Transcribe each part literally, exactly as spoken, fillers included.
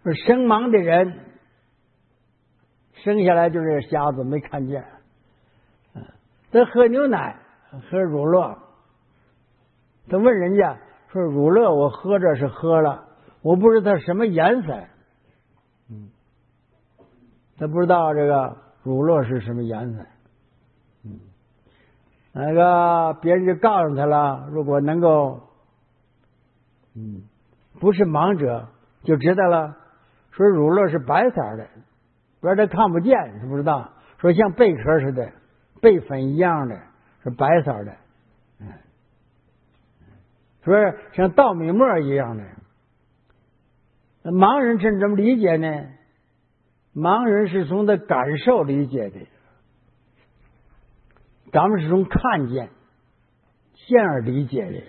说生盲的人生下来就是瞎子，没看见。他喝牛奶，喝乳酪，他问人家说：“乳酪我喝着是喝了，我不知道什么颜色。”嗯，他不知道这个乳酪是什么颜色。嗯，那个别人就告诉他了，如果能够，嗯，不是盲者就知道了，说乳酪是白色的，不然他看不见，是不知道。说像贝壳似的。贝粉一样的，是白色的，嗯，说像稻米末一样的。盲人是怎么理解呢？盲人是从他感受理解的，咱们是从看见、现而理解的。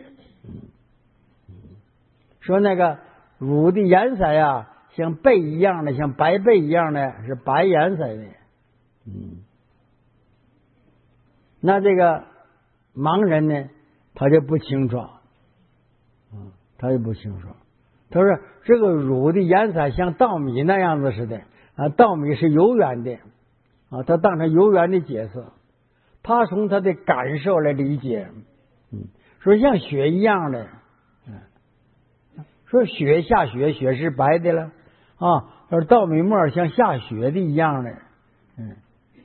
说那个乳的颜色呀，像贝一样的，像白贝一样的，是白颜色的。嗯。那这个盲人呢，他就不清楚，嗯，他就不清楚。他说这个乳的颜色像稻米那样子似的啊，稻米是油圆的啊，他当成油圆的解释，他从他的感受来理解，嗯，说像雪一样的，嗯，说雪下雪，雪是白的了啊，说稻米末像下雪的一样的，嗯。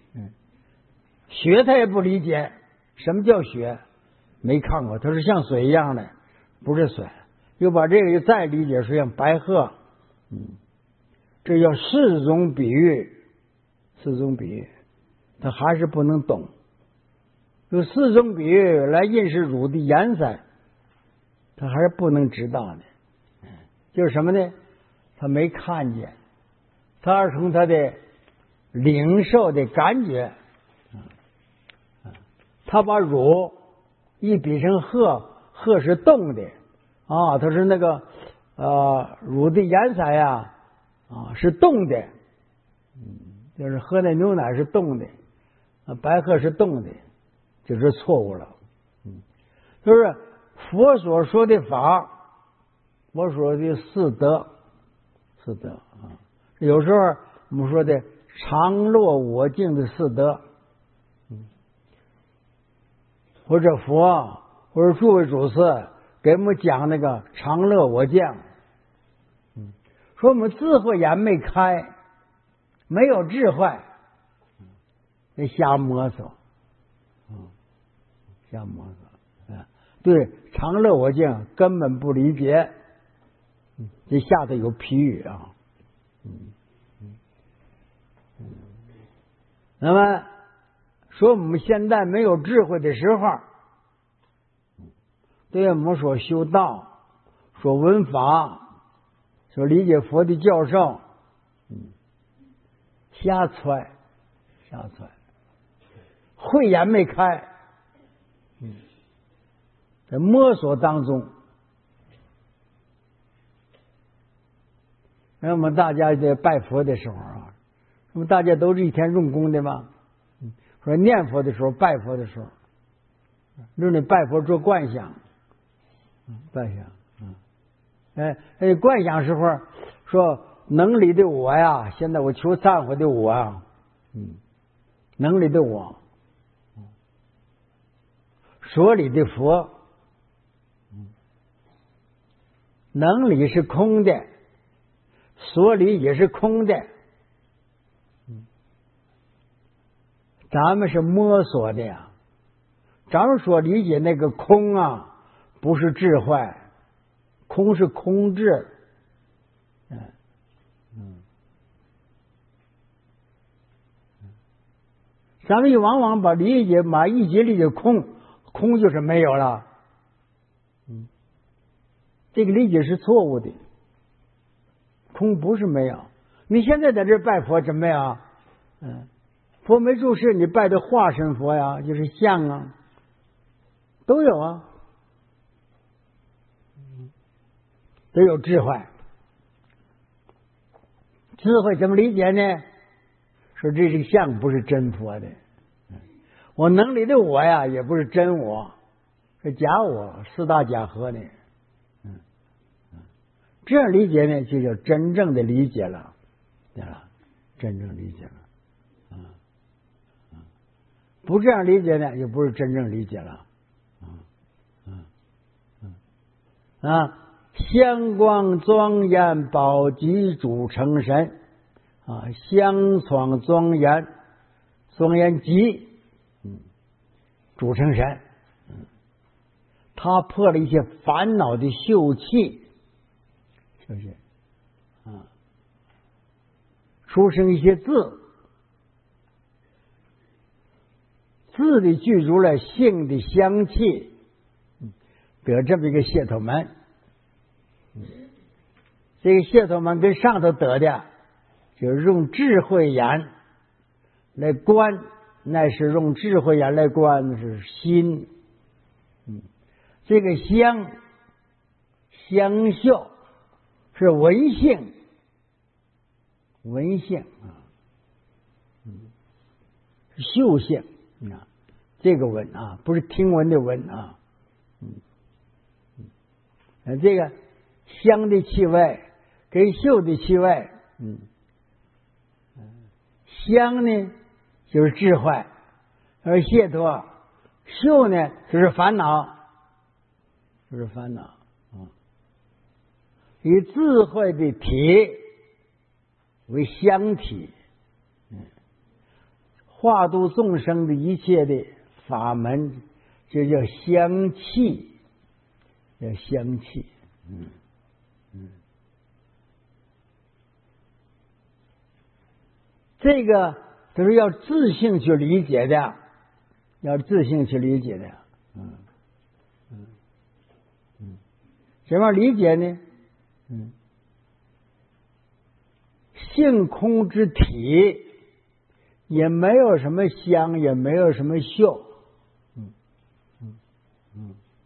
雪他也不理解什么叫雪，没看过，他说像水一样的，不是水。又把这个又再理解说像白鹤，嗯，这叫四种比喻，四种比喻，他还是不能懂。用四种比喻来认识乳的颜色，他还是不能知道的。就是什么呢？他没看见，他是从他的领受的感觉。他把乳一比成鹤，鹤是动的啊，他说那个呃乳的颜色呀啊是动的，嗯，就是喝那牛奶是动的，啊白鹤是动的，就是错误了。嗯，就是佛所说的法，佛所说的四德，四德啊，有时候我们说的常乐我净的四德。或者佛，或者诸位祖师给我们讲那个常乐我净，嗯，说我们智慧眼没开，没有智慧，那瞎摸索，嗯，瞎摸索，啊，对常乐我净根本不理解，嗯，这下头有譬喻啊，嗯嗯嗯，那么。说我们现在没有智慧的时候，对我们所修道、所闻法、所理解佛的教授，嗯，瞎揣，瞎揣，慧眼没开，嗯，在摸索当中。那我们大家在拜佛的时候啊，那么大家都是一天用功的吗？说念佛的时候，拜佛的时候，论你拜佛做观想，观想，嗯，哎哎，观想时候说能力的我呀，现在我求忏悔的我啊，嗯，能力的我，所理的佛，嗯，能理是空的，所理也是空的。咱们是摸索的呀，咱们所理解那个空啊，不是智慧，空是空智，嗯嗯，咱们往往把理解把一节理解空，空就是没有了，嗯，这个理解是错误的，空不是没有。你现在在这拜佛怎么样？嗯。佛没住世，你拜的化身佛呀，就是像啊，都有啊，都有智慧。智慧怎么理解呢？说这个像不是真佛的，我能力的我呀，也不是真我，是假我，四大假合的。 这样理解呢，就叫真正的理解了，对吧？真正理解了，啊、啊，不这样理解呢，就不是真正理解了，啊啊啊啊！香光庄严，宝积主成神，啊，香闯庄严，庄严积，嗯，主成神，嗯，他破了一些烦恼的習氣，是不是？啊，出生一些字，字的具足了性的香气，得这么一个解脱门。这个解脱门跟上头得的，就是用智慧眼来观，那是用智慧眼来观是心。嗯，这个香香嗅是闻性，闻性啊，嗯，嗅性啊，这个闻啊，不是听闻的闻啊，嗯嗯，这个香的气味跟嗅的气味，嗯，香呢就是智慧，而解脱；嗅呢就是烦恼，就是烦恼啊。以智慧的体为香体，嗯，化度众生的一切的法门，就叫香气，叫香气，嗯嗯。这个都是要自性去理解的，要自性去理解的，嗯嗯嗯，怎么理解呢？嗯，性空之体，也没有什么香，也没有什么嗅，嗯嗯嗯